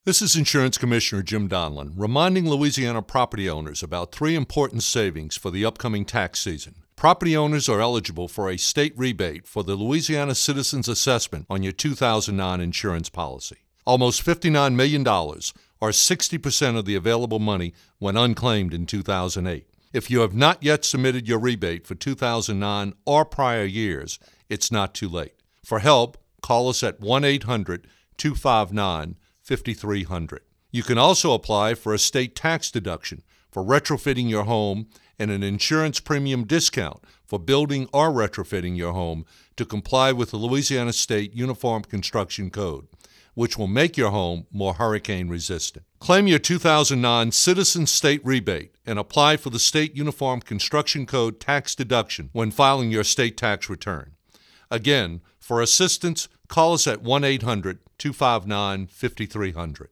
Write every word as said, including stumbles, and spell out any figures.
This is Insurance Commissioner Jim Donlin, reminding Louisiana property owners about three important savings for the upcoming tax season. Property owners are eligible for a state rebate for the Louisiana Citizens Assessment on your two thousand nine insurance policy. Almost fifty-nine million dollars, or sixty percent of the available money, went unclaimed in two thousand eight. If you have not yet submitted your rebate for two thousand nine or prior years, it's not too late. For help, call us at one eight hundred, two five nine, five three zero zero. You can also apply for a state tax deduction for retrofitting your home and an insurance premium discount for building or retrofitting your home to comply with the Louisiana State Uniform Construction Code, which will make your home more hurricane resistant. Claim your two thousand nine Citizen State Rebate and apply for the State Uniform Construction Code tax deduction when filing your state tax return. Again, for assistance, call us at one eight hundred, two five nine, five three zero zero.